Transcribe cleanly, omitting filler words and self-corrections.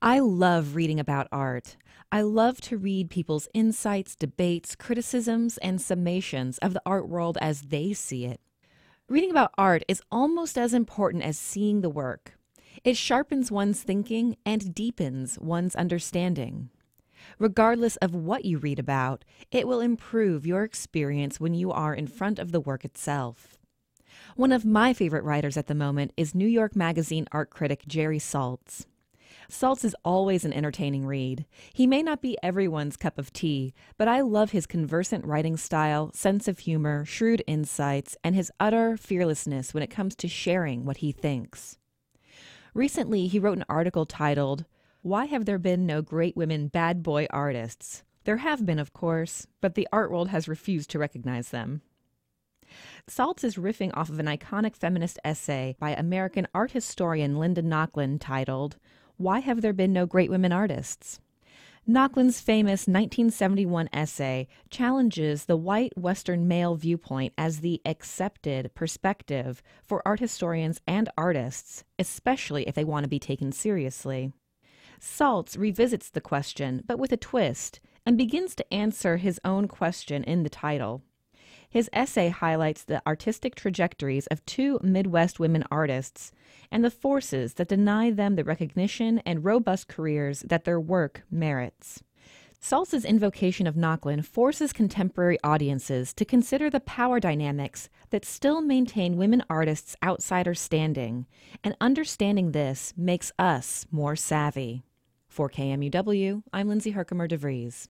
I love reading about art. I love to read people's insights, debates, criticisms, and summations of the art world as they see it. Reading about art is almost as important as seeing the work. It sharpens one's thinking and deepens one's understanding. Regardless of what you read about, it will improve your experience when you are in front of the work itself. One of my favorite writers at the moment is New York Magazine art critic Jerry Saltz. Saltz is always an entertaining read. He may not be everyone's cup of tea, but I love his conversant writing style, sense of humor, shrewd insights, and his utter fearlessness when it comes to sharing what he thinks. Recently, he wrote an article titled, "Why Have There Been No Great Women Bad Boy Artists?" There have been, of course, but the art world has refused to recognize them. Saltz is riffing off of an iconic feminist essay by American art historian Linda Nochlin titled, "Why Have There Been No Great Women Artists?" Nochlin's famous 1971 essay challenges the white Western male viewpoint as the accepted perspective for art historians and artists, especially if they want to be taken seriously. Saltz revisits the question, but with a twist, and begins to answer his own question in the title. His essay highlights the artistic trajectories of two Midwest women artists and the forces that deny them the recognition and robust careers that their work merits. Saltz's invocation of Nochlin forces contemporary audiences to consider the power dynamics that still maintain women artists' outsider standing, and understanding this makes us more savvy. For KMUW, I'm Lindsay Herkimer DeVries.